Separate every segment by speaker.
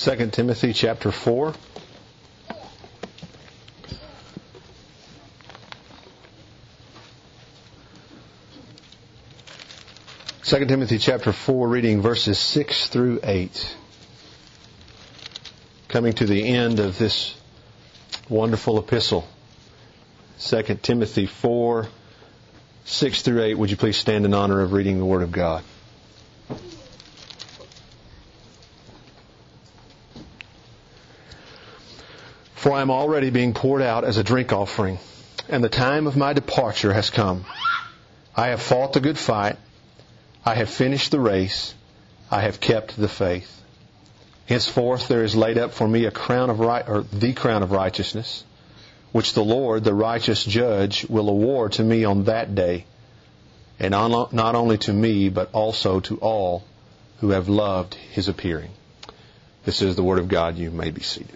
Speaker 1: 2 Timothy chapter 4. Second Timothy chapter 4, reading verses 6 through 8. Coming to the end of this wonderful epistle. 2 Timothy 4, 6 through 8. Would you please stand in honor of reading the Word of God? For I am already being poured out as a drink offering, and the time of my departure has come. I have fought the good fight. I have finished the race. I have kept the faith. Henceforth there is laid up for me the crown of righteousness, which the Lord, the righteous judge, will award to me on that day, and not only to me, but also to all who have loved His appearing. This is the Word of God. You may be seated.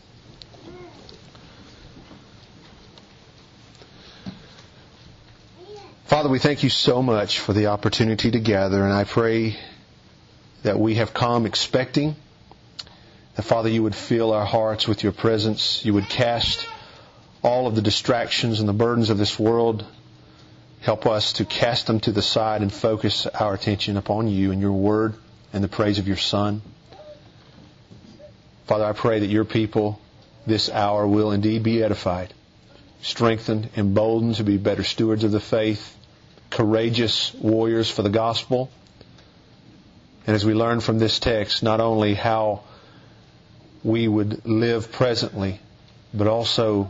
Speaker 1: Father, we thank You so much for the opportunity to gather, and I pray that we have come expecting that, Father, You would fill our hearts with Your presence. You would cast all of the distractions and the burdens of this world. Help us to cast them to the side and focus our attention upon You and Your Word and the praise of Your Son. Father, I pray that Your people this hour will indeed be edified, strengthened, emboldened to be better stewards of the faith, courageous warriors for the gospel. And as we learn from this text, not only how we would live presently, but also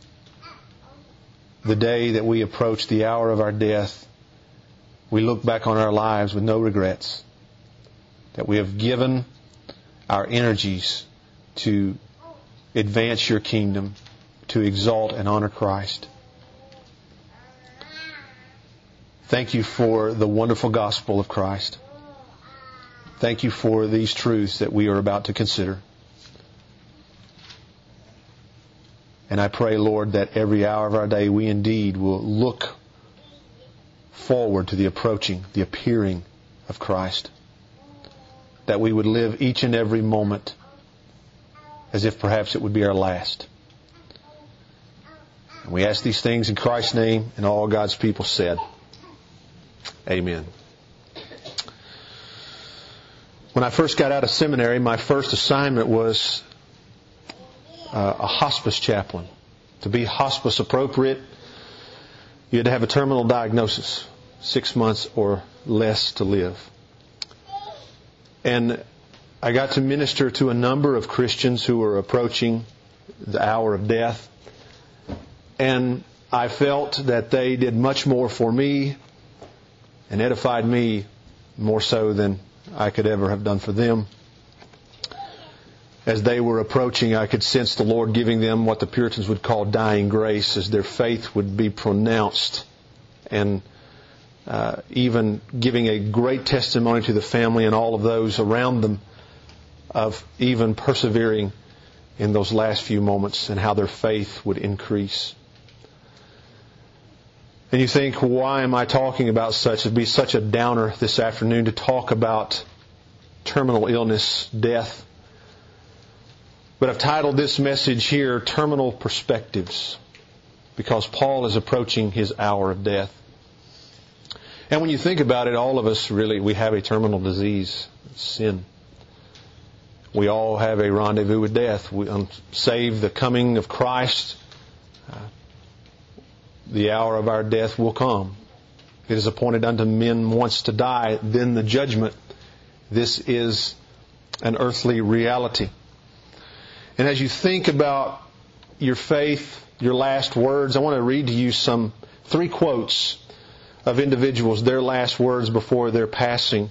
Speaker 1: the day that we approach the hour of our death, we look back on our lives with no regrets, that we have given our energies to advance Your kingdom, to exalt and honor Christ. Thank You for the wonderful gospel of Christ. Thank You for these truths that we are about to consider. And I pray, Lord, that every hour of our day we indeed will look forward to the appearing of Christ. That we would live each and every moment as if perhaps it would be our last. And we ask these things in Christ's name, and all God's people said, Amen. When I first got out of seminary, my first assignment was a hospice chaplain. To be hospice appropriate, you had to have a terminal diagnosis, 6 months or less to live. And I got to minister to a number of Christians who were approaching the hour of death. And I felt that they did much more for me and edified me more so than I could ever have done for them. As they were approaching, I could sense the Lord giving them what the Puritans would call dying grace, as their faith would be pronounced, and even giving a great testimony to the family and all of those around them of even persevering in those last few moments and how their faith would increase. And you think, why am I talking about such? It'd be such a downer this afternoon to talk about terminal illness, death. But I've titled this message here, Terminal Perspectives, because Paul is approaching his hour of death. And when you think about it, all of us really, we have a terminal disease, sin. We all have a rendezvous with death. Save the coming of Christ, the hour of our death will come. It is appointed unto men once to die, then the judgment. This is an earthly reality. And as you think about your faith, your last words, I want to read to you 3 quotes of individuals, their last words before their passing.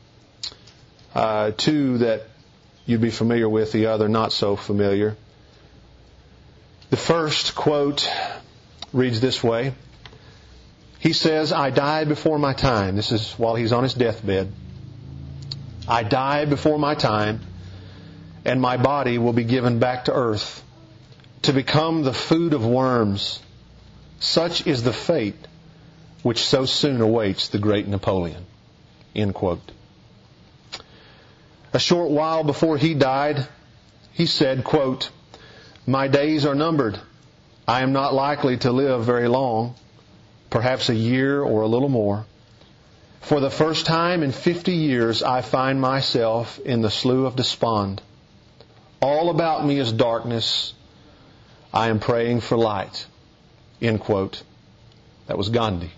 Speaker 1: 2 that you'd be familiar with, the other not so familiar. The first quote reads this way. He says, I died before my time. This is while he's on his deathbed. I died before my time, and my body will be given back to earth to become the food of worms. Such is the fate which so soon awaits the great Napoleon. End quote. A short while before he died, he said, quote, "My days are numbered. I am not likely to live very long, perhaps a year or a little more. For the first time in 50 years, I find myself in the slough of despond. All about me is darkness. I am praying for light." End quote. That was Gandhi.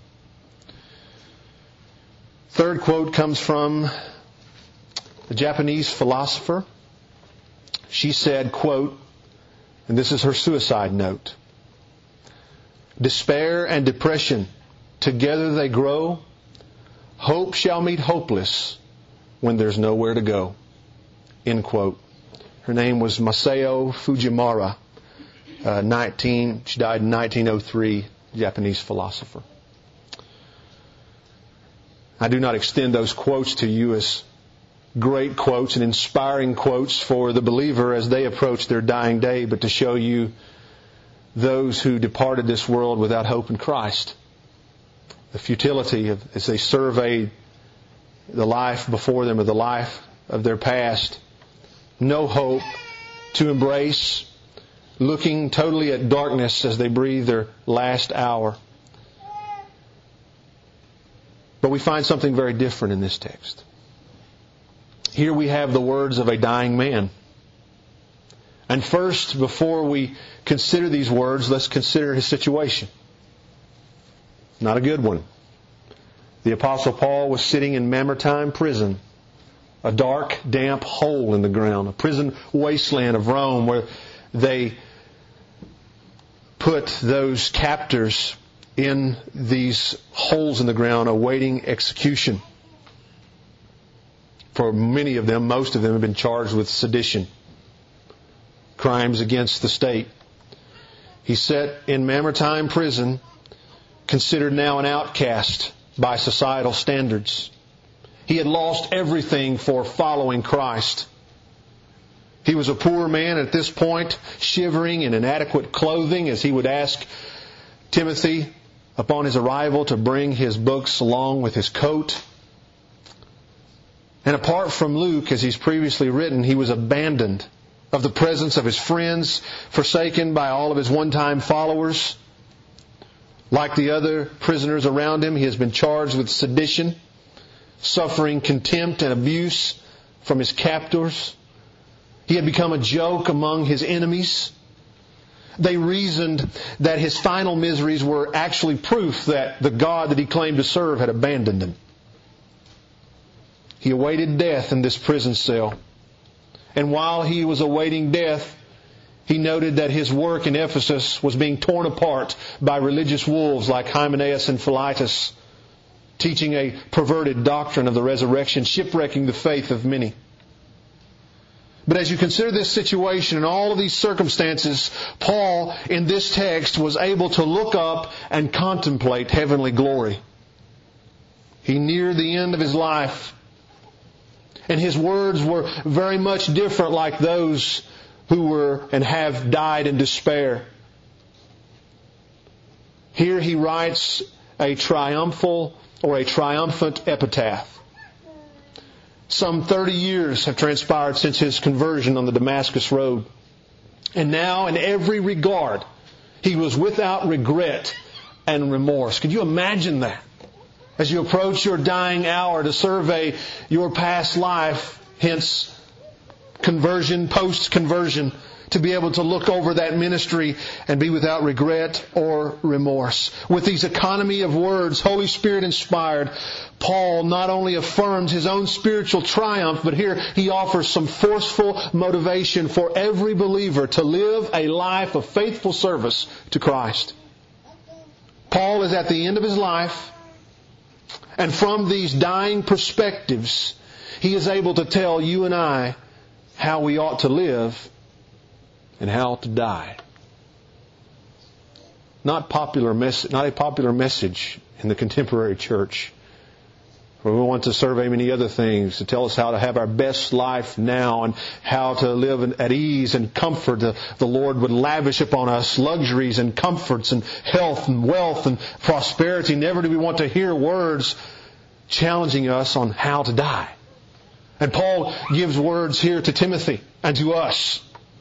Speaker 1: Third quote comes from a Japanese philosopher. She said, quote, and this is her suicide note, "Despair and depression, together they grow. Hope shall meet hopeless when there's nowhere to go." End quote. Her name was Masao Fujimura. She died in 1903, Japanese philosopher. I do not extend those quotes to you as great quotes and inspiring quotes for the believer as they approach their dying day, but to show you those who departed this world without hope in Christ. The futility of, as they survey the life before them or the life of their past, no hope to embrace, looking totally at darkness as they breathe their last hour. But we find something very different in this text. Here we have the words of a dying man. And first, before we consider these words, let's consider his situation. Not a good one. The Apostle Paul was sitting in Mamertine prison, a dark, damp hole in the ground, a prison wasteland of Rome where they put those captors in these holes in the ground awaiting execution. For many of them, most of them have been charged with sedition, crimes against the state. He sat in Mamertine prison, considered now an outcast by societal standards. He had lost everything for following Christ. He was a poor man at this point, shivering in inadequate clothing, as he would ask Timothy upon his arrival to bring his books along with his coat. And apart from Luke, as he's previously written, he was abandoned of the presence of his friends, forsaken by all of his one-time followers. Like the other prisoners around him, he has been charged with sedition, suffering contempt and abuse from his captors. He had become a joke among his enemies. They reasoned that his final miseries were actually proof that the God that he claimed to serve had abandoned him. He awaited death in this prison cell. And while he was awaiting death, he noted that his work in Ephesus was being torn apart by religious wolves like Hymenaeus and Philetus, teaching a perverted doctrine of the resurrection, shipwrecking the faith of many. But as you consider this situation and all of these circumstances, Paul, in this text, was able to look up and contemplate heavenly glory. He neared the end of his life, and his words were very much different like those who were and have died in despair. Here he writes a triumphant epitaph. Some 30 years have transpired since his conversion on the Damascus Road. And now, in every regard, he was without regret and remorse. Could you imagine that? As you approach your dying hour to survey your past life, hence conversion, post-conversion, to be able to look over that ministry and be without regret or remorse. With these economy of words, Holy Spirit inspired, Paul not only affirms his own spiritual triumph, but here he offers some forceful motivation for every believer to live a life of faithful service to Christ. Paul is at the end of his life, and from these dying perspectives, he is able to tell you and I how we ought to live and how to die. Not a popular message in the contemporary church, where we want to survey many other things to tell us how to have our best life now and how to live at ease and comfort. The Lord would lavish upon us luxuries and comforts and health and wealth and prosperity. Never do we want to hear words challenging us on how to die. And Paul gives words here to Timothy and to us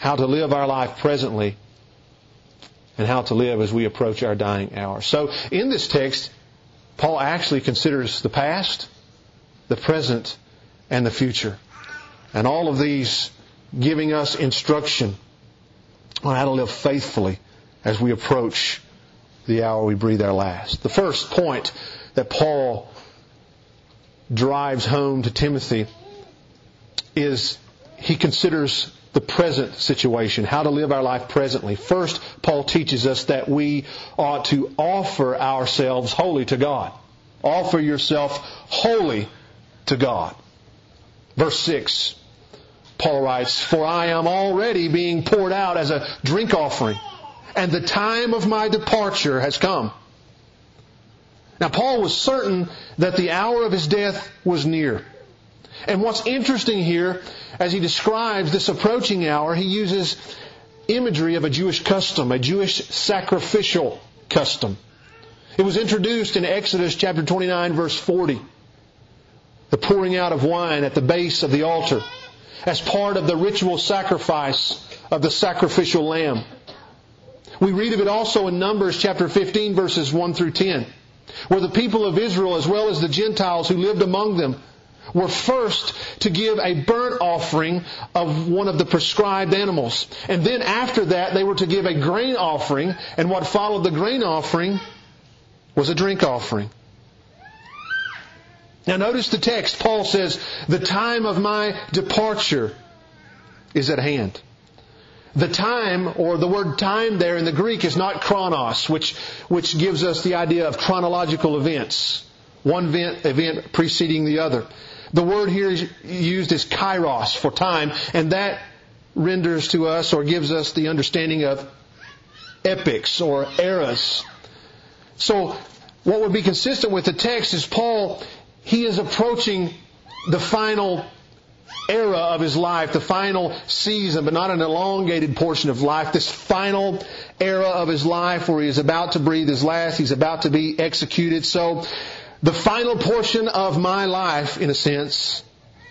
Speaker 1: how to live our life presently, and how to live as we approach our dying hour. So in this text, Paul actually considers the past, the present, and the future. And all of these giving us instruction on how to live faithfully as we approach the hour we breathe our last. The first point that Paul drives home to Timothy is he considers the present situation, how to live our life presently. First, Paul teaches us that we ought to offer ourselves wholly to God. Offer yourself wholly to God. Verse 6, Paul writes, "For I am already being poured out as a drink offering, and the time of my departure has come." Now, Paul was certain that the hour of his death was near. And what's interesting here, as he describes this approaching hour, he uses imagery of a Jewish custom, a Jewish sacrificial custom. It was introduced in Exodus chapter 29, verse 40. The pouring out of wine at the base of the altar as part of the ritual sacrifice of the sacrificial lamb. We read of it also in Numbers chapter 15, verses 1 through 10, where the people of Israel, as well as the Gentiles who lived among them, were first to give a burnt offering of one of the prescribed animals. And then after that, they were to give a grain offering, and what followed the grain offering was a drink offering. Now notice the text. Paul says, "The time of my departure is at hand." The time, or the word time there in the Greek, is not chronos, which gives us the idea of chronological events. One event preceding the other. The word here is used as kairos for time, and that renders to us or gives us the understanding of epochs or eras. So what would be consistent with the text is Paul, he is approaching the final era of his life, the final season, but not an elongated portion of life. This final era of his life where he is about to breathe his last, he's about to be executed. So the final portion of my life, in a sense,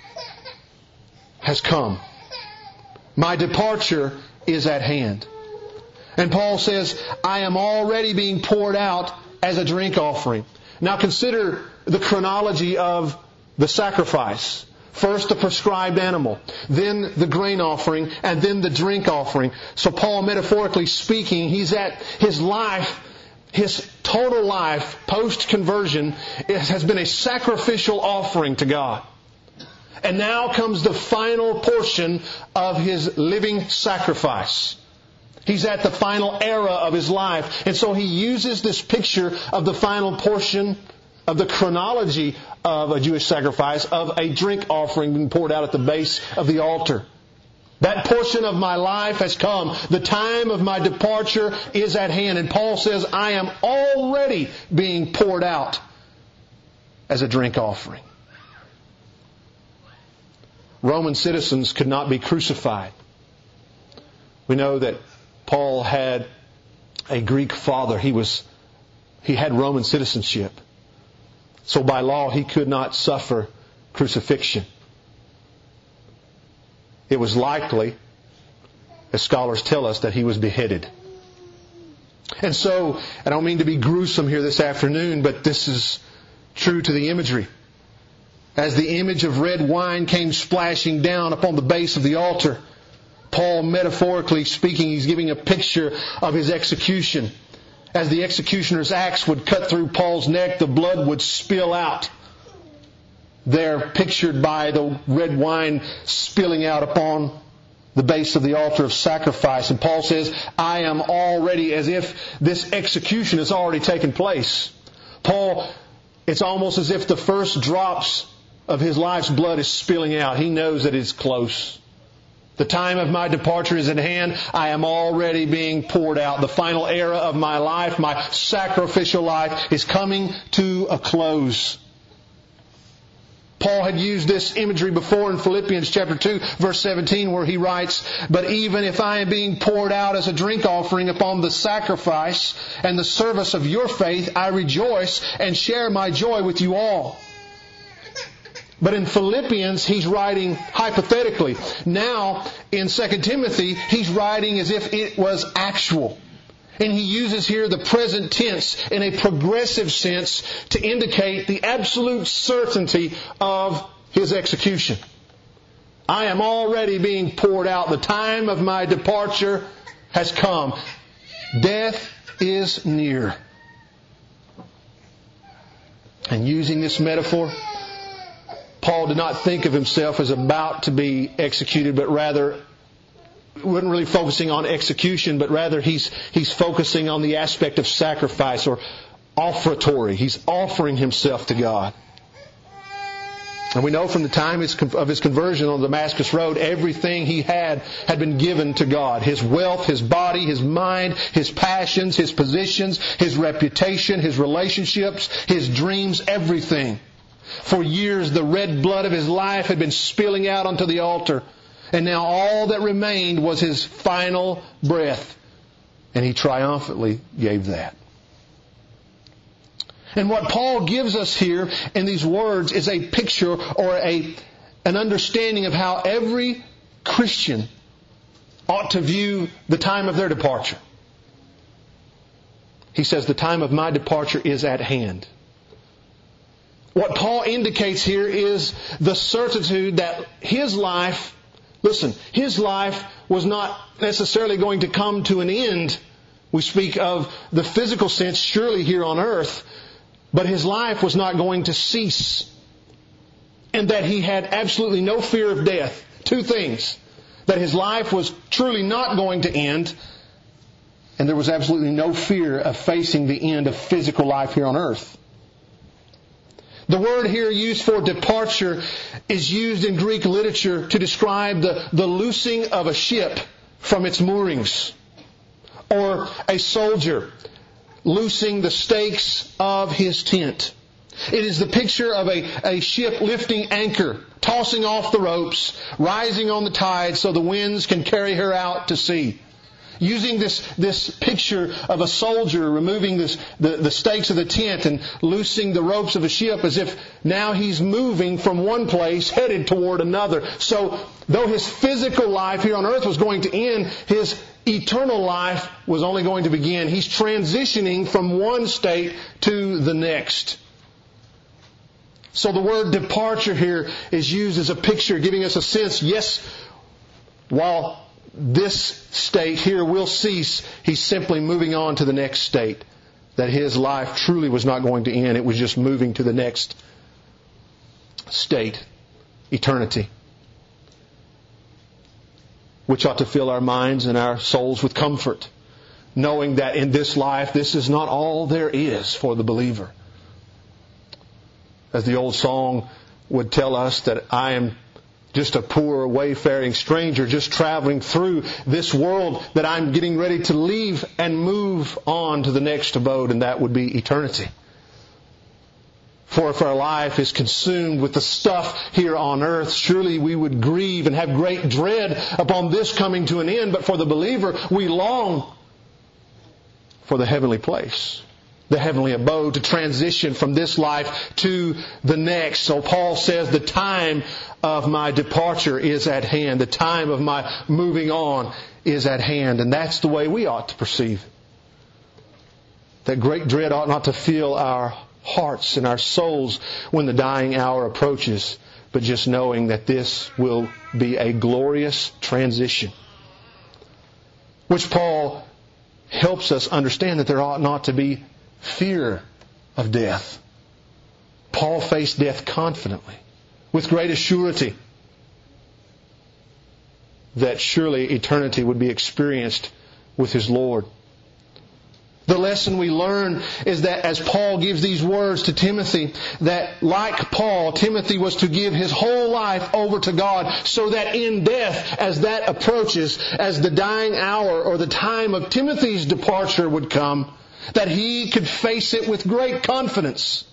Speaker 1: has come. My departure is at hand. And Paul says, I am already being poured out as a drink offering. Now consider the chronology of the sacrifice. First the prescribed animal, then the grain offering, and then the drink offering. So Paul, metaphorically speaking, he's at his life, his total life, post-conversion, has been a sacrificial offering to God. And now comes the final portion of his living sacrifice. He's at the final era of his life. And so he uses this picture of the final portion of the chronology of a Jewish sacrifice, of a drink offering being poured out at the base of the altar. That portion of my life has come. The time of my departure is at hand. And Paul says, I am already being poured out as a drink offering. Roman citizens could not be crucified. We know that Paul had a Greek father. He had Roman citizenship. So by law, he could not suffer crucifixion. It was likely, as scholars tell us, that he was beheaded. And so, I don't mean to be gruesome here this afternoon, but this is true to the imagery. As the image of red wine came splashing down upon the base of the altar, Paul, metaphorically speaking, he's giving a picture of his execution. As the executioner's axe would cut through Paul's neck, the blood would spill out. There, pictured by the red wine spilling out upon the base of the altar of sacrifice. And Paul says, I am already, as if this execution has already taken place. Paul, it's almost as if the first drops of his life's blood is spilling out. He knows that it's close. The time of my departure is at hand. I am already being poured out. The final era of my life, my sacrificial life, is coming to a close. Paul had used this imagery before in Philippians chapter 2, verse 17, where he writes, But even if I am being poured out as a drink offering upon the sacrifice and the service of your faith, I rejoice and share my joy with you all. But in Philippians, he's writing hypothetically. Now, in 2 Timothy, he's writing as if it was actual. And he uses here the present tense in a progressive sense to indicate the absolute certainty of his execution. I am already being poured out. The time of my departure has come. Death is near. And using this metaphor, Paul did not think of himself as about to be executed, but rather wasn't really focusing on execution, but rather he's focusing on the aspect of sacrifice or offertory. He's offering himself to God. And we know from the time of his conversion on the Damascus Road, everything he had been given to God. His wealth, his body, his mind, his passions, his positions, his reputation, his relationships, his dreams, everything. For years, the red blood of his life had been spilling out onto the altar. And now all that remained was his final breath. And he triumphantly gave that. And what Paul gives us here in these words is a picture or an understanding of how every Christian ought to view the time of their departure. He says, the time of my departure is at hand. What Paul indicates here is the certitude that his life, listen, his life was not necessarily going to come to an end. We speak of the physical sense, surely here on earth, but his life was not going to cease. And that he had absolutely no fear of death. Two things. That his life was truly not going to end, and there was absolutely no fear of facing the end of physical life here on earth. The word here used for departure is used in Greek literature to describe the loosing of a ship from its moorings, or a soldier loosing the stakes of his tent. It is the picture of a ship lifting anchor, tossing off the ropes, rising on the tide so the winds can carry her out to sea. Using this picture of a soldier removing the stakes of the tent and loosing the ropes of a ship as if now he's moving from one place headed toward another. So though his physical life here on earth was going to end, his eternal life was only going to begin. He's transitioning from one state to the next. So the word departure here is used as a picture, giving us a sense, yes, while this state here will cease, he's simply moving on to the next state. That his life truly was not going to end. It was just moving to the next state, eternity. Which ought to fill our minds and our souls with comfort, knowing that in this life, this is not all there is for the believer. As the old song would tell us, that I am just a poor wayfaring stranger just traveling through this world, that I'm getting ready to leave and move on to the next abode, and that would be eternity. For if our life is consumed with the stuff here on earth, surely we would grieve and have great dread upon this coming to an end. But for the believer, we long for the heavenly place, the heavenly abode, to transition from this life to the next. So Paul says, the time of my departure is at hand. The time of my moving on is at hand. And that's the way we ought to perceive it. That great dread ought not to fill our hearts and our souls when the dying hour approaches, but just knowing that this will be a glorious transition. Which Paul helps us understand that there ought not to be fear of death. Paul faced death confidently, with great assurity that surely eternity would be experienced with his Lord. The lesson we learn is that as Paul gives these words to Timothy, that like Paul, Timothy was to give his whole life over to God, so that in death, as that approaches, as the dying hour or the time of Timothy's departure would come, that he could face it with great confidence.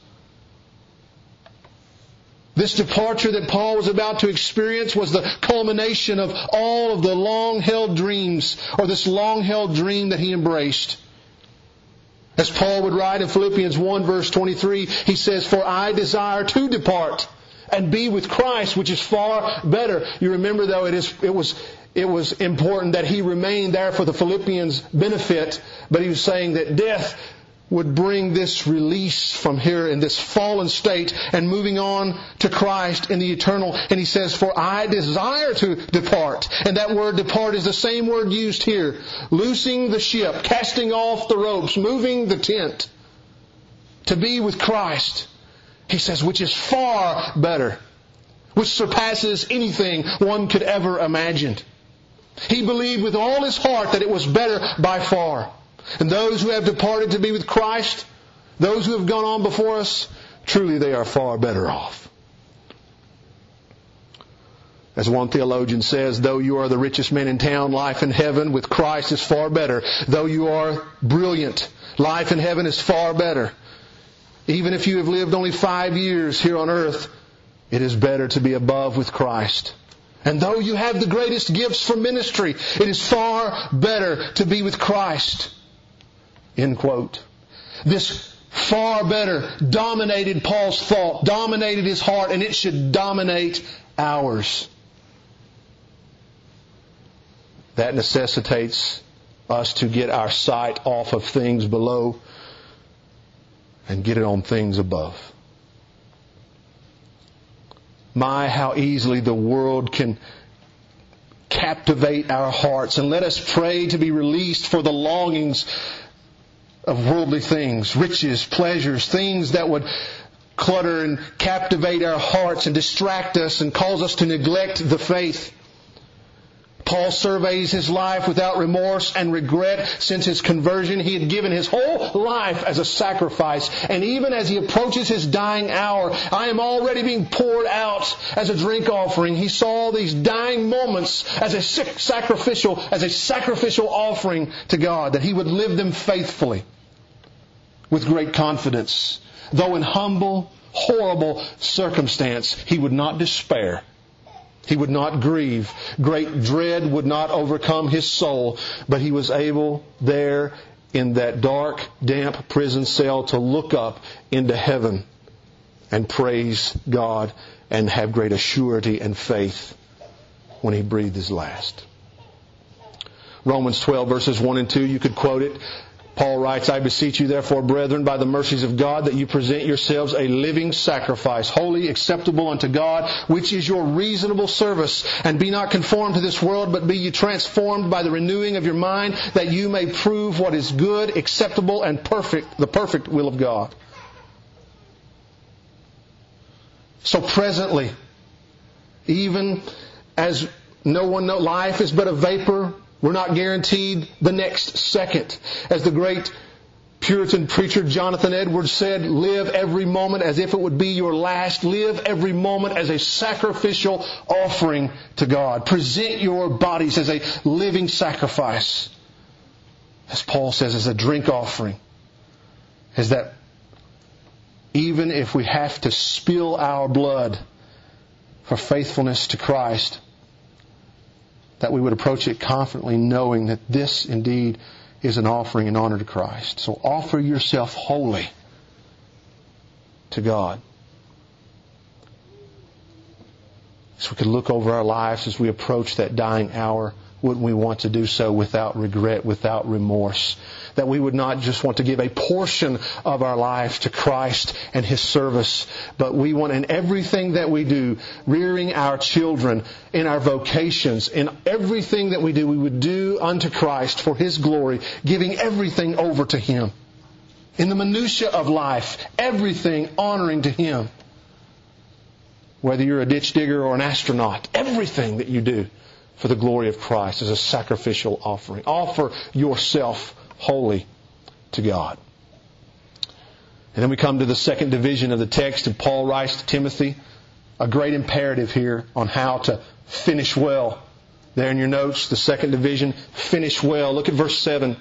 Speaker 1: This departure that Paul was about to experience was the culmination of all of the long-held dreams, or this long-held dream that he embraced. As Paul would write in Philippians 1 verse 23, he says, "For I desire to depart and be with Christ, which is far better. You remember, though, it was important that he remained there for the Philippians' benefit, but he was saying that death would bring this release from here in this fallen state and moving on to Christ in the eternal. And he says, for I desire to depart. And that word depart is the same word used here. Loosing the ship, casting off the ropes, moving the tent to be with Christ. He says, which is far better, which surpasses anything one could ever imagine. He believed with all his heart that it was better by far. And those who have departed to be with Christ, those who have gone on before us, truly they are far better off. As one theologian says, though you are the richest man in town, life in heaven with Christ is far better. Though you are brilliant, life in heaven is far better. Even if you have lived only 5 years here on earth, it is better to be above with Christ. And though you have the greatest gifts for ministry, it is far better to be with Christ. End quote. This far better dominated Paul's thought, dominated his heart, and it should dominate ours. That necessitates us to get our sight off of things below and get it on things above. My, how easily the world can captivate our hearts. And let us pray to be released for the longings of worldly things, riches, pleasures, things that would clutter and captivate our hearts and distract us and cause us to neglect the faith. Paul surveys his life without remorse and regret. Since his conversion, he had given his whole life as a sacrifice. And even as he approaches his dying hour, I am already being poured out as a drink offering. He saw these dying moments as a sacrificial offering to God, that he would live them faithfully with great confidence. Though in humble, horrible circumstance, he would not despair. He would not grieve. Great dread would not overcome his soul. But he was able there in that dark, damp prison cell to look up into heaven and praise God and have great assurity and faith when he breathed his last. Romans 12 verses 1 and 2, you could quote it. Paul writes, I beseech you therefore, brethren, by the mercies of God, that you present yourselves a living sacrifice, holy, acceptable unto God, which is your reasonable service. And be not conformed to this world, but be ye transformed by the renewing of your mind, that you may prove what is good, acceptable, and perfect, the perfect will of God. So presently, even as no one knows, life is but a vapor. We're not guaranteed the next second. As the great Puritan preacher Jonathan Edwards said, live every moment as if it would be your last. Live every moment as a sacrificial offering to God. Present your bodies as a living sacrifice. As Paul says, as a drink offering. Is that even if we have to spill our blood for faithfulness to Christ, that we would approach it confidently, knowing that this indeed is an offering in honor to Christ. So offer yourself wholly to God. So we could look over our lives as we approach that dying hour. Wouldn't we want to do so without regret, without remorse? That we would not just want to give a portion of our life to Christ and His service, but we want in everything that we do, rearing our children, in our vocations, in everything that we do, we would do unto Christ for His glory, giving everything over to Him. In the minutiae of life, everything honoring to Him. Whether you're a ditch digger or an astronaut, everything that you do for the glory of Christ is a sacrificial offering. Offer yourself wholly to God. And then we come to the second division of the text, and Paul writes to Timothy a great imperative here on how to finish well. There in your notes, the second division, finish well. Look at verse 7.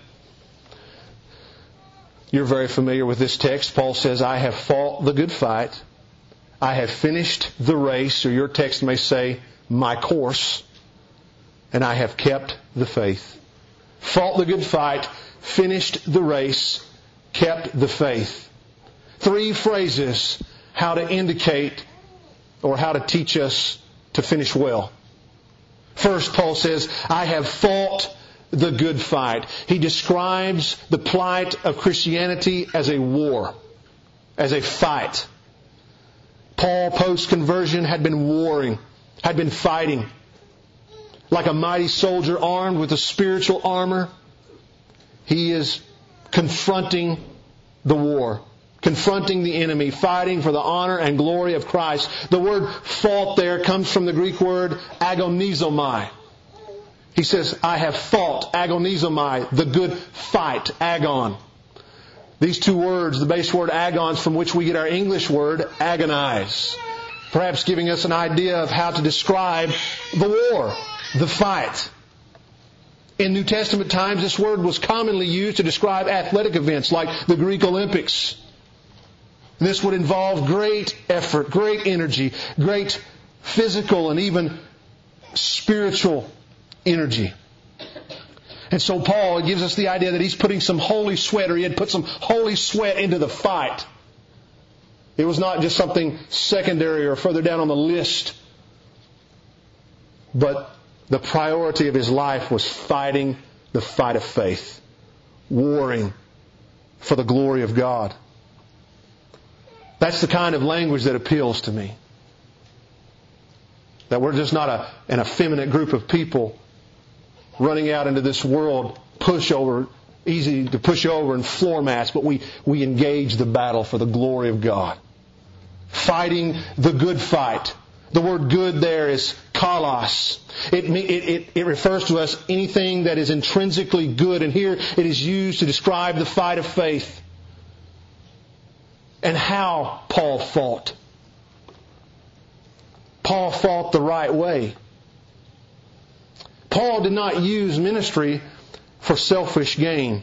Speaker 1: You're very familiar with this text. Paul says, I have fought the good fight. I have finished the race, or your text may say, my course. And I have kept the faith. Fought the good fight, finished the race, kept the faith. 3 phrases how to indicate or how to teach us to finish well. First, Paul says, I have fought the good fight. He describes the plight of Christianity as a war, as a fight. Paul, post-conversion, had been warring, had been fighting. Like a mighty soldier armed with a spiritual armor, he is confronting the war, confronting the enemy, fighting for the honor and glory of Christ. The word fought there comes from the Greek word agonizomai. He says, I have fought, agonizomai, the good fight, agon. These two words, the base word agons, from which we get our English word agonize. Perhaps giving us an idea of how to describe the war, the fight. In New Testament times, this word was commonly used to describe athletic events like the Greek Olympics. This would involve great effort, great energy, great physical and even spiritual energy. And so Paul gives us the idea that he's putting some holy sweat, or he had put some holy sweat into the fight. It was not just something secondary or further down on the list, but the priority of his life was fighting the fight of faith, warring for the glory of God. That's the kind of language that appeals to me. That we're just not an effeminate group of people running out into this world, easy to push over and floor mats, but we engage the battle for the glory of God. Fighting the good fight. The word good there is kalos. It refers to us anything that is intrinsically good, and here it is used to describe the fight of faith. And how Paul fought. Paul fought the right way. Paul did not use ministry for selfish gain,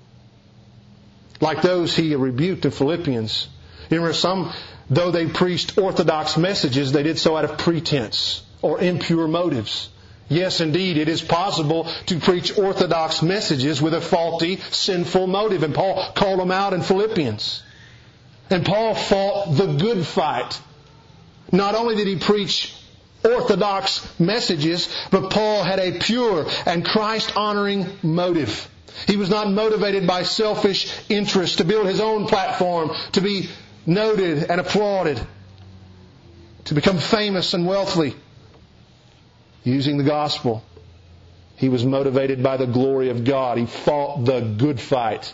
Speaker 1: like those he rebuked in Philippians. You remember some, though they preached orthodox messages, they did so out of pretense or impure motives. Yes, indeed, it is possible to preach orthodox messages with a faulty, sinful motive, and Paul called them out in Philippians. And Paul fought the good fight. Not only did he preach orthodox messages, but Paul had a pure and Christ-honoring motive. He was not motivated by selfish interest to build his own platform, to be noted and applauded, to become famous and wealthy. Using the gospel, he was motivated by the glory of God. He fought the good fight.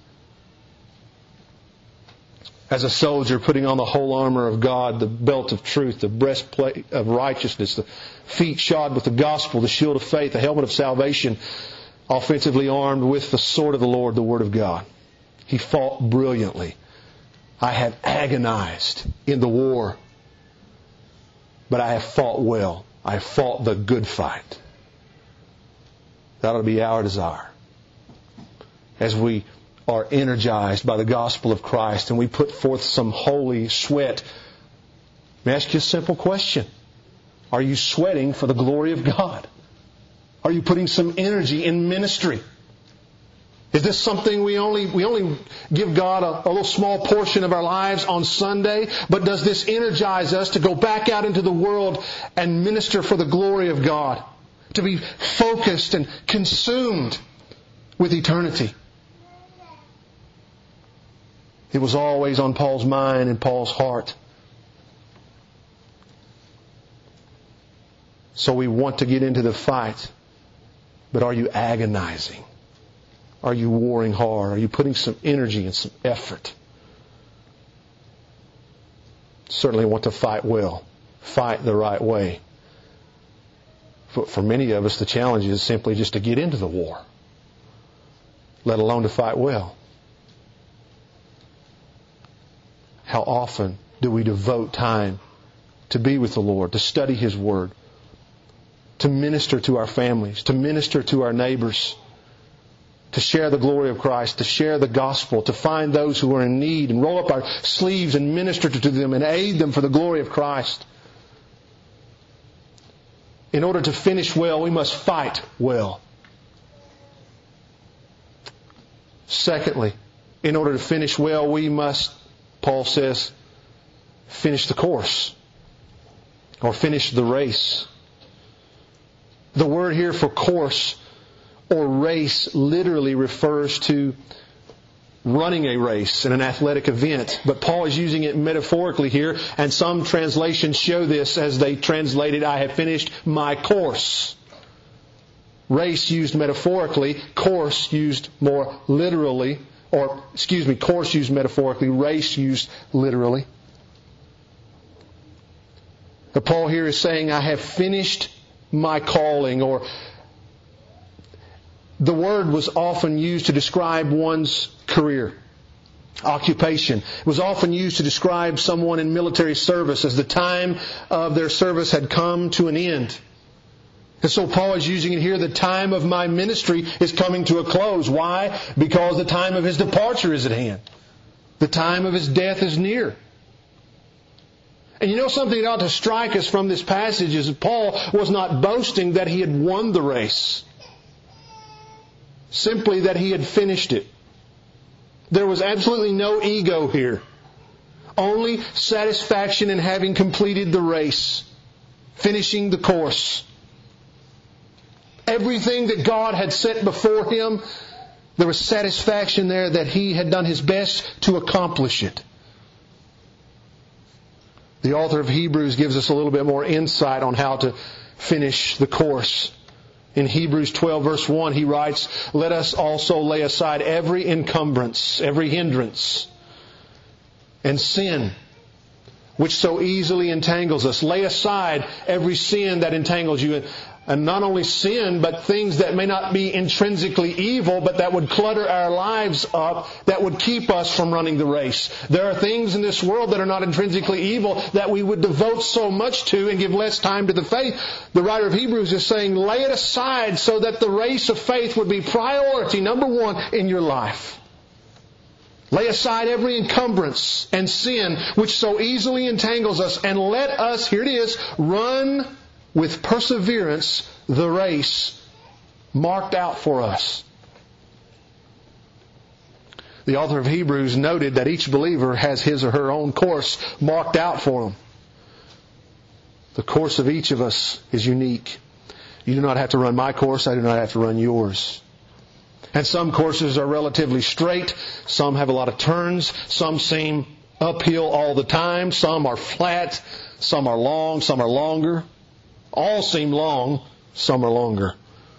Speaker 1: As a soldier, putting on the whole armor of God, the belt of truth, the breastplate of righteousness, the feet shod with the gospel, the shield of faith, the helmet of salvation, offensively armed with the sword of the Lord, the Word of God. He fought brilliantly. I have agonized in the war, but I have fought well. I have fought the good fight. That ought to be our desire. As we are energized by the gospel of Christ and we put forth some holy sweat. Let me ask you a simple question. Are you sweating for the glory of God? Are you putting some energy in ministry? Is this something we only give God a little small portion of our lives on Sunday? But does this energize us to go back out into the world and minister for the glory of God? To be focused and consumed with eternity? It was always on Paul's mind and Paul's heart. So we want to get into the fight. But are you agonizing? Are you warring hard? Are you putting some energy and some effort? Certainly want to fight well. Fight the right way. For many of us, the challenge is simply just to get into the war, let alone to fight well. How often do we devote time to be with the Lord, to study His Word, to minister to our families, to minister to our neighbors, to share the glory of Christ, to share the gospel, to find those who are in need and roll up our sleeves and minister to them and aid them for the glory of Christ. In order to finish well, we must fight well. Secondly, in order to finish well, we must, Paul says, finish the course. or finished the race. The word here for course or race literally refers to running a race in an athletic event. But Paul is using it metaphorically here, and some translations show this as they translated, I have finished my course. Race used metaphorically, course used more literally, course used metaphorically, race used literally. But Paul here is saying, I have finished my calling, or the word was often used to describe one's career, occupation. It was often used to describe someone in military service as the time of their service had come to an end. And so Paul is using it here, the time of my ministry is coming to a close. Why? Because the time of his departure is at hand. The time of his death is near. And you know something that ought to strike us from this passage is that Paul was not boasting that he had won the race. Simply that he had finished it. There was absolutely no ego here. Only satisfaction in having completed the race. Finishing the course. Everything that God had set before him, there was satisfaction there that he had done his best to accomplish it. The author of Hebrews gives us a little bit more insight on how to finish the course. In Hebrews 12 verse 1 he writes, let us also lay aside every encumbrance, every hindrance, and sin, which so easily entangles us. Lay aside every sin that entangles you. And not only sin, but things that may not be intrinsically evil, but that would clutter our lives up, that would keep us from running the race. There are things in this world that are not intrinsically evil that we would devote so much to and give less time to the faith. The writer of Hebrews is saying, lay it aside so that the race of faith would be priority number one in your life. Lay aside every encumbrance and sin which so easily entangles us, and let us, here it is, run with perseverance the race marked out for us. The author of Hebrews noted that each believer has his or her own course marked out for them. The course of each of us is unique. You do not have to run my course. I do not have to run yours. And some courses are relatively straight. Some have a lot of turns. Some seem uphill all the time. Some are flat. Some are long. Some are longer. All seem long, some are longer.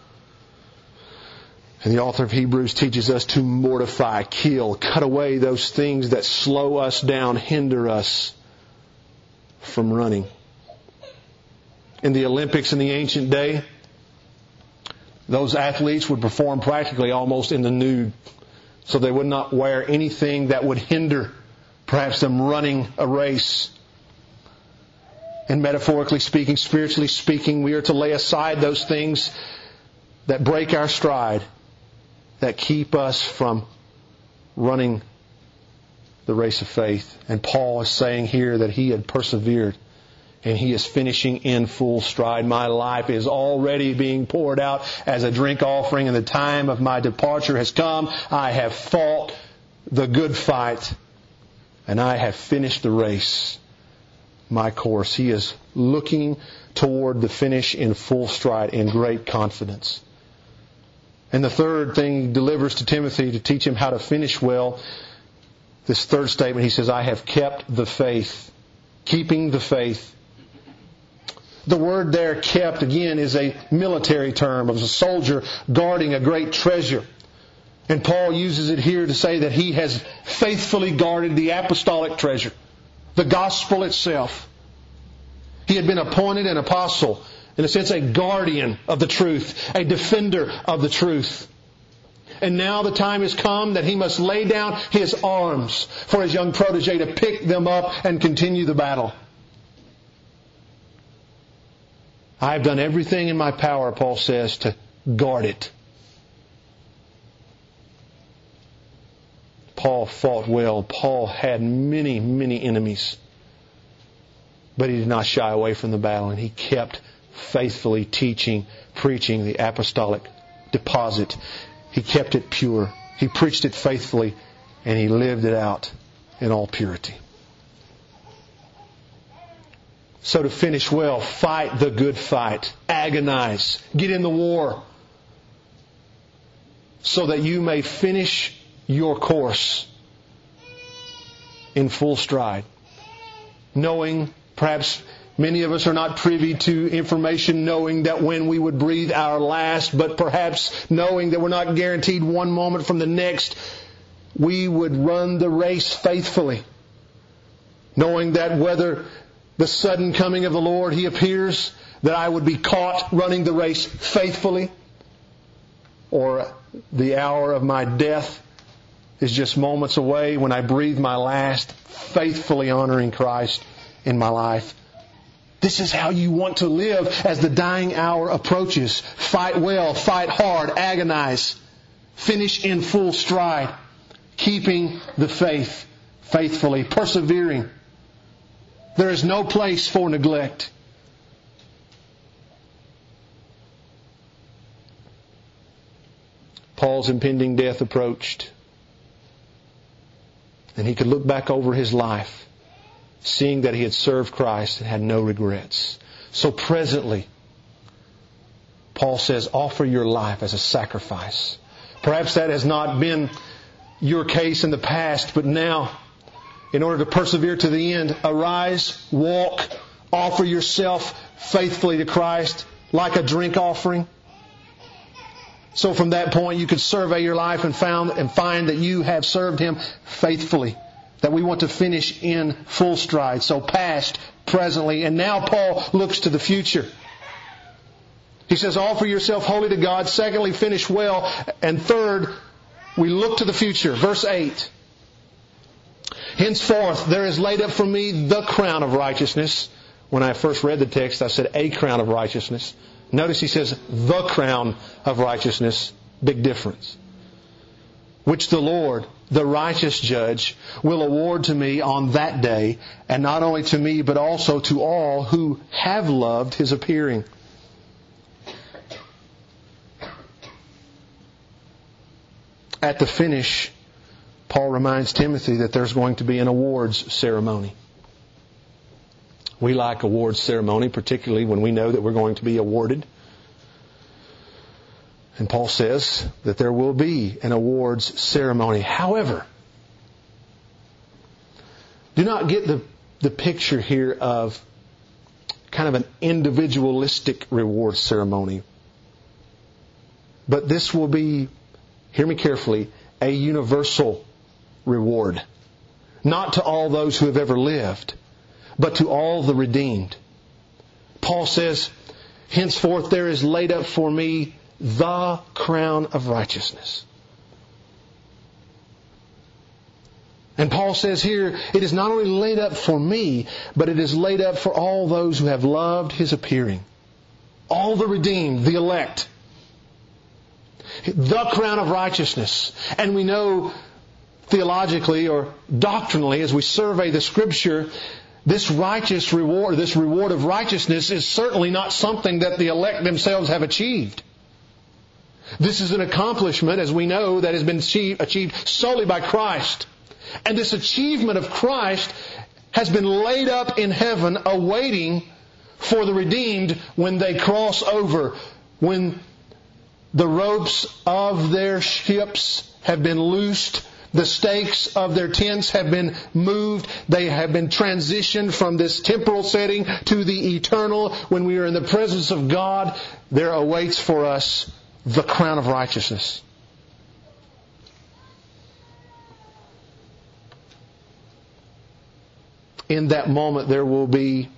Speaker 1: And the author of Hebrews teaches us to mortify, kill, cut away those things that slow us down, hinder us from running. In the Olympics in the ancient day, those athletes would perform practically almost in the nude. So they would not wear anything that would hinder perhaps them running a race. And metaphorically speaking, spiritually speaking, we are to lay aside those things that break our stride, that keep us from running the race of faith. And Paul is saying here that he had persevered and he is finishing in full stride. My life is already being poured out as a drink offering, and the time of my departure has come. I have fought the good fight, and I have finished the race. My course. He is looking toward the finish in full stride, in great confidence. And the third thing he delivers to Timothy to teach him how to finish well, this third statement, he says, I have kept the faith. Keeping the faith. The word there, kept, again, is a military term of a soldier guarding a great treasure. And Paul uses it here to say that he has faithfully guarded the apostolic treasure. The gospel itself. He had been appointed an apostle, in a sense a guardian of the truth, a defender of the truth. And now the time has come that he must lay down his arms for his young protege to pick them up and continue the battle. I have done everything in my power, Paul says, to guard it. Paul fought well. Paul had many, many enemies. But he did not shy away from the battle, and he kept faithfully teaching, preaching the apostolic deposit. He kept it pure. He preached it faithfully, and he lived it out in all purity. So to finish well, fight the good fight. Agonize. Get in the war. So that you may finish your course in full stride. Knowing, perhaps many of us are not privy to information knowing that when we would breathe our last, but perhaps knowing that we're not guaranteed one moment from the next, we would run the race faithfully. Knowing that whether the sudden coming of the Lord, He appears, that I would be caught running the race faithfully, or the hour of my death is just moments away when I breathe my last, faithfully honoring Christ in my life. This is how you want to live as the dying hour approaches. Fight well, fight hard, agonize, finish in full stride, keeping the faith faithfully, persevering. There is no place for neglect. Paul's impending death approached. And he could look back over his life, seeing that he had served Christ and had no regrets. So presently, Paul says, offer your life as a sacrifice. Perhaps that has not been your case in the past, but now, in order to persevere to the end, arise, walk, offer yourself faithfully to Christ like a drink offering. So from that point, you could survey your life and find that you have served Him faithfully. That we want to finish in full stride. So past, presently, and now Paul looks to the future. He says, offer yourself wholly to God. Secondly, finish well. And third, we look to the future. Verse 8. Henceforth, there is laid up for me the crown of righteousness. When I first read the text, I said a crown of righteousness. Notice he says the crown of righteousness. Big difference. Which the Lord, the righteous judge, will award to me on that day, and not only to me, but also to all who have loved His appearing. At the finish, Paul reminds Timothy that there's going to be an awards ceremony. We like awards ceremony, particularly when we know that we're going to be awarded. And Paul says that there will be an awards ceremony. However, do not get the picture here of kind of an individualistic reward ceremony. But this will be, hear me carefully, a universal reward. Not to all those who have ever lived, but to all the redeemed. Paul says, henceforth there is laid up for me the crown of righteousness. And Paul says here, it is not only laid up for me, but it is laid up for all those who have loved His appearing. All the redeemed, the elect. The crown of righteousness. And we know theologically or doctrinally, as we survey the Scripture, this righteous reward, this reward of righteousness is certainly not something that the elect themselves have achieved. This is an accomplishment, as we know, that has been achieved solely by Christ. And this achievement of Christ has been laid up in heaven, awaiting for the redeemed when they cross over, when the ropes of their ships have been loosed, the stakes of their tents have been moved. They have been transitioned from this temporal setting to the eternal. When we are in the presence of God, there awaits for us the crown of righteousness. In that moment, there will be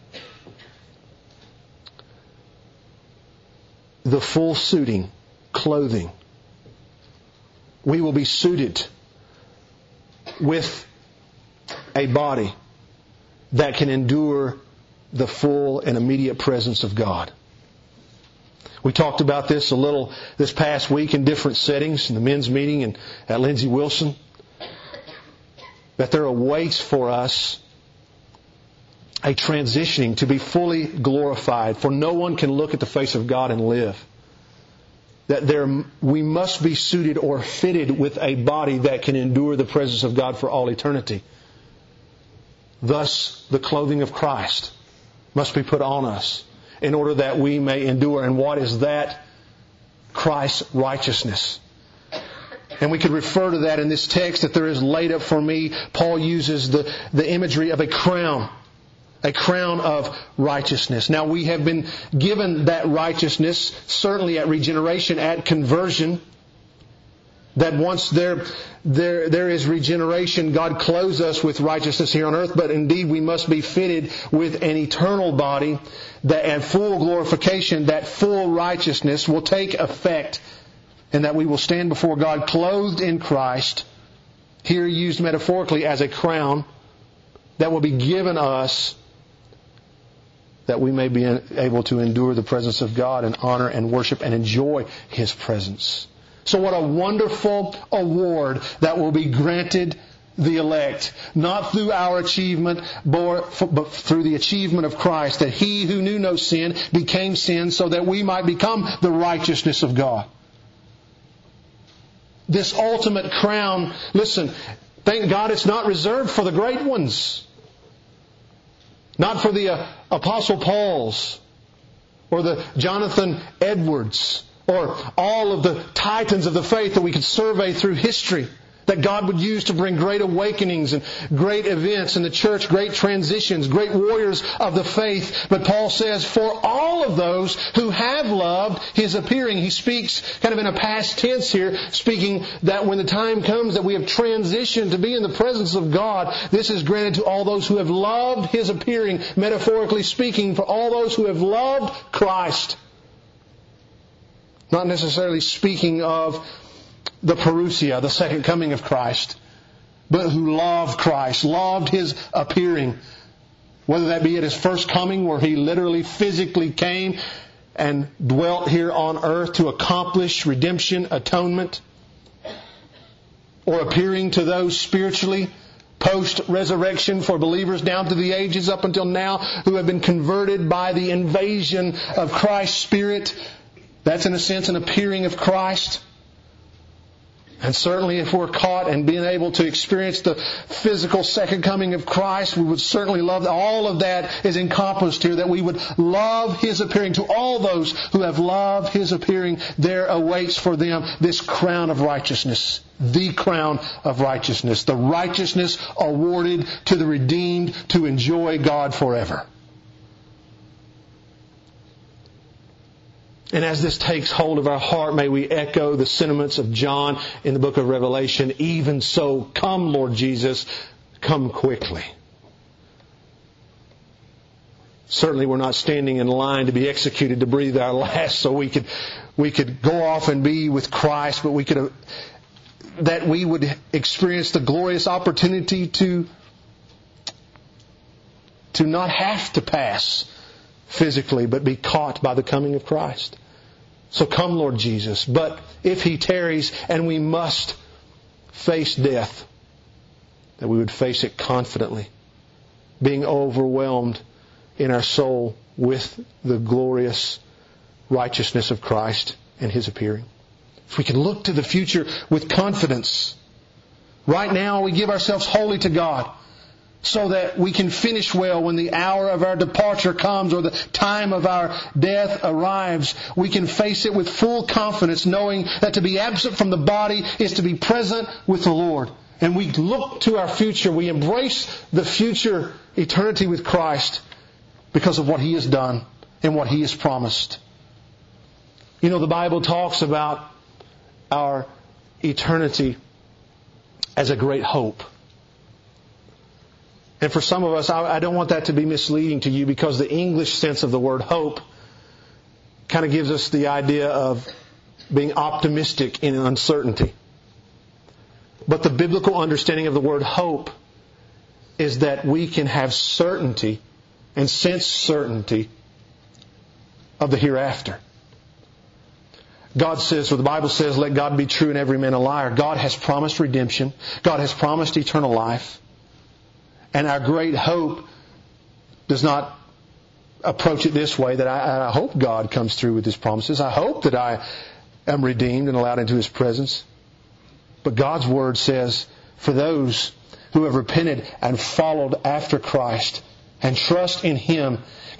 Speaker 1: the full suiting, clothing. We will be suited with a body that can endure the full and immediate presence of God. We talked about this a little this past week in different settings, in the men's meeting and at Lindsey Wilson, that there awaits for us a transitioning to be fully glorified, for no one can look at the face of God and live. That we must be suited or fitted with a body that can endure the presence of God for all eternity. Thus, the clothing of Christ. must be put on us in order that we may endure. And what is that? Christ's righteousness. And we could refer to that in this text, that there is laid up for me. Paul uses the imagery of a crown of righteousness. Now we have been given that righteousness, certainly at regeneration, at conversion, that once there is regeneration, God clothes us with righteousness here on earth, but indeed we must be fitted with an eternal body, that at full glorification, that full righteousness will take effect, and that we will stand before God clothed in Christ, here used metaphorically as a crown, that will be given us, that we may be able to endure the presence of God and honor and worship and enjoy His presence. So what a wonderful award that will be granted the elect, not through our achievement, but through the achievement of Christ, that He who knew no sin became sin so that we might become the righteousness of God. This ultimate crown, listen, thank God it's not reserved for the great ones. Not for the Apostle Pauls or the Jonathan Edwards or all of the titans of the faith that we could survey through history, that God would use to bring great awakenings and great events in the church, great transitions, great warriors of the faith. But Paul says, for all of those who have loved His appearing. He speaks kind of in a past tense here, speaking that when the time comes that we have transitioned to be in the presence of God, this is granted to all those who have loved His appearing, metaphorically speaking, for all those who have loved Christ. Not necessarily speaking of the parousia, the second coming of Christ, but who loved Christ, loved His appearing. Whether that be at His first coming, where He literally physically came and dwelt here on earth to accomplish redemption, atonement, or appearing to those spiritually post-resurrection for believers down through the ages up until now who have been converted by the invasion of Christ's Spirit. That's in a sense an appearing of Christ. And certainly if we're caught and being able to experience the physical second coming of Christ, we would certainly love that. All of that is encompassed here, that we would love His appearing. To all those who have loved His appearing, there awaits for them this crown of righteousness. The crown of righteousness. The righteousness awarded to the redeemed to enjoy God forever. And as this takes hold of our heart, may we echo the sentiments of John in the book of Revelation. Even so, come, Lord Jesus, come quickly. Certainly we're not standing in line to be executed to breathe our last so we could go off and be with Christ, but that we would experience the glorious opportunity to not have to pass physically, but be caught by the coming of Christ. So come, Lord Jesus. But if He tarries and we must face death, that we would face it confidently, being overwhelmed in our soul with the glorious righteousness of Christ and His appearing. If we can look to the future with confidence. Right now we give ourselves wholly to God, so that we can finish well when the hour of our departure comes or the time of our death arrives. We can face it with full confidence, knowing that to be absent from the body is to be present with the Lord. And we look to our future. We embrace the future eternity with Christ because of what He has done and what He has promised. You know, the Bible talks about our eternity as a great hope. And for some of us, I don't want that to be misleading to you, because the English sense of the word hope kind of gives us the idea of being optimistic in uncertainty. But the biblical understanding of the word hope is that we can have certainty and sense certainty of the hereafter. God says, or the Bible says, let God be true and every man a liar. God has promised redemption. God has promised eternal life. And our great hope does not approach it this way, that I hope God comes through with His promises. I hope that I am redeemed and allowed into His presence. But God's Word says, for those who have repented and followed after Christ and trust in Him,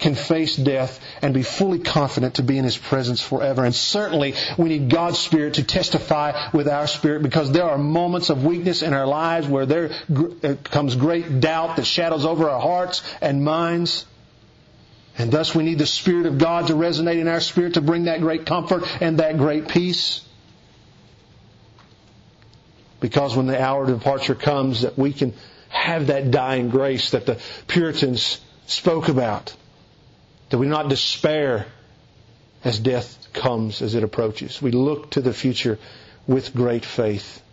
Speaker 1: can face death and be fully confident to be in His presence forever. And certainly we need God's Spirit to testify with our spirit, because there are moments of weakness in our lives where there comes great doubt that shadows over our hearts and minds. And thus we need the Spirit of God to resonate in our spirit to bring that great comfort and that great peace. Because when the hour of departure comes, that we can have that dying grace that the Puritans spoke about. That we not despair as death comes, as it approaches. We look to the future with great faith.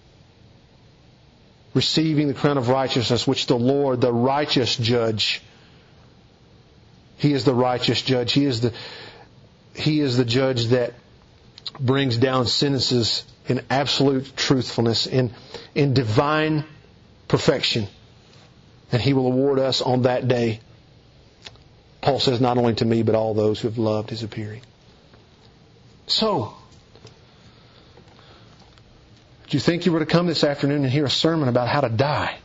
Speaker 1: Receiving the crown of righteousness which the Lord, the righteous judge, He is the righteous judge. He is the judge that brings down sentences in absolute truthfulness, in divine perfection. And He will award us on that day, Paul says, not only to me, but all those who have loved His appearing. So, do you think you were to come this afternoon and hear a sermon about how to die?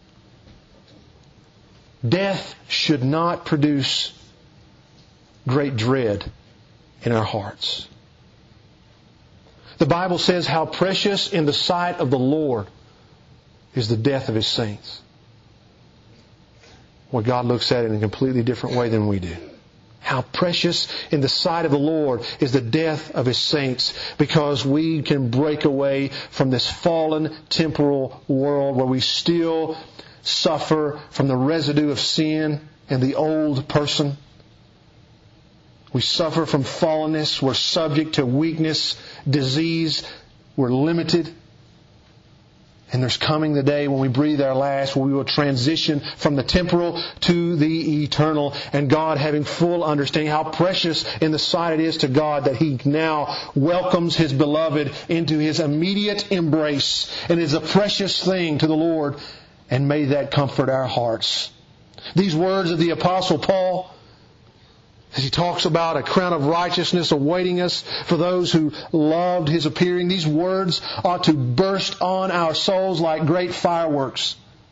Speaker 1: Death should not produce great dread in our hearts. The Bible says how precious in the sight of the Lord is the death of His saints. Well, God looks at it in a completely different way than we do. How precious in the sight of the Lord is the death of His saints, because we can break away from this fallen temporal world where we still suffer from the residue of sin and the old person. We suffer from fallenness. We're subject to weakness, disease. We're limited. And there's coming the day when we breathe our last, where we will transition from the temporal to the eternal. And God, having full understanding how precious in the sight it is to God that He now welcomes His beloved into His immediate embrace. And it is a precious thing to the Lord. And may that comfort our hearts. These words of the Apostle Paul, as he talks about a crown of righteousness awaiting us for those who loved His appearing, these words ought to burst on our souls like great fireworks.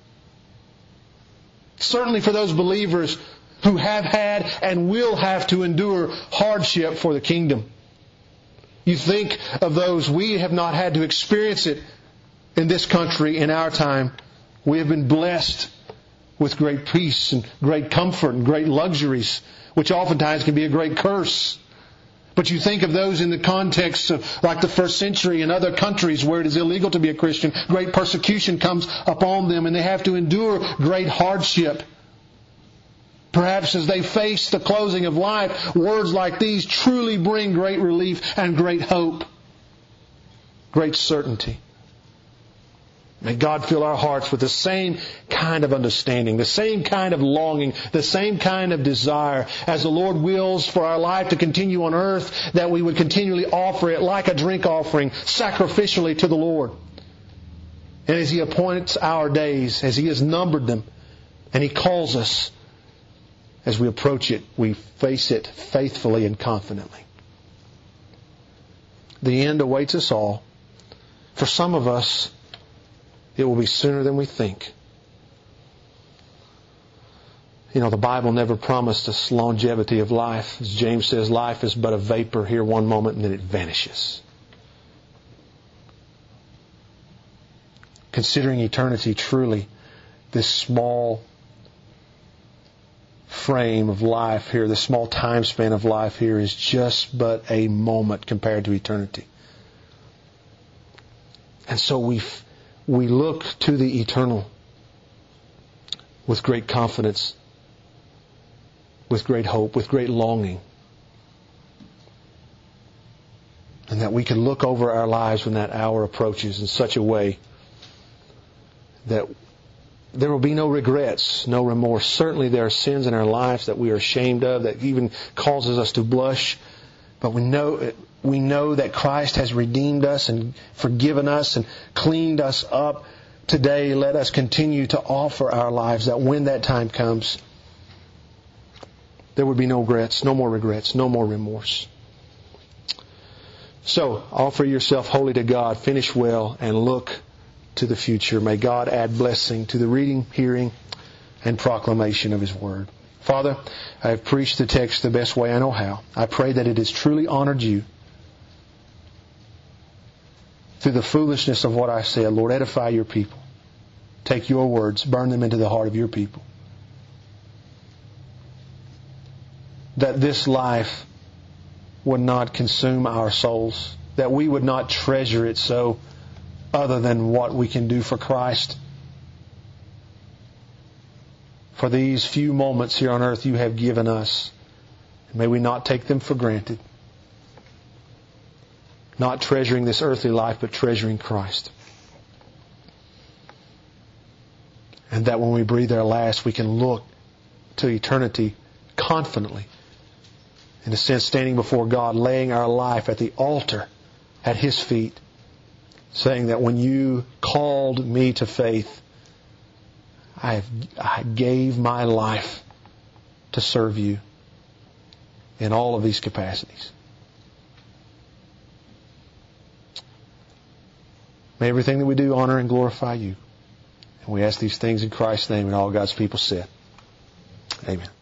Speaker 1: Certainly for those believers who have had and will have to endure hardship for the kingdom. You think of those, we have not had to experience it in this country in our time. We have been blessed with great peace and great comfort and great luxuries, which oftentimes can be a great curse. But you think of those in the context of like the first century in other countries where it is illegal to be a Christian. Great persecution comes upon them and they have to endure great hardship. Perhaps as they face the closing of life, words like these truly bring great relief and great hope. Great certainty. May God fill our hearts with the same kind of understanding, the same kind of longing, the same kind of desire as the Lord wills for our life to continue on earth, that we would continually offer it like a drink offering, sacrificially to the Lord. And as He appoints our days, as He has numbered them, and He calls us, as we approach it, we face it faithfully and confidently. The end awaits us all. For some of us, it will be sooner than we think. You know, the Bible never promised us longevity of life. As James says, life is but a vapor here one moment and then it vanishes. Considering eternity truly, this small frame of life here, this small time span of life here is just but a moment compared to eternity. And so we look to the eternal with great confidence, with great hope, with great longing. And that we can look over our lives when that hour approaches in such a way that there will be no regrets, no remorse. Certainly there are sins in our lives that we are ashamed of, that even causes us to blush. But we know that Christ has redeemed us and forgiven us and cleaned us up. Today, let us continue to offer our lives that when that time comes, there would be no regrets, no more remorse. So, offer yourself wholly to God, finish well, and look to the future. May God add blessing to the reading, hearing, and proclamation of His Word. Father, I have preached the text the best way I know how. I pray that it has truly honored You. Through the foolishness of what I said, Lord, edify Your people. Take Your words, burn them into the heart of Your people. That this life would not consume our souls, that we would not treasure it so other than what we can do for Christ. For these few moments here on earth You have given us, may we not take them for granted. Not treasuring this earthly life, but treasuring Christ. And that when we breathe our last, we can look to eternity confidently. In a sense, standing before God, laying our life at the altar at His feet, saying that when You called me to faith, I gave my life to serve You in all of these capacities. May everything that we do honor and glorify You. And we ask these things in Christ's name, and all God's people said. Amen.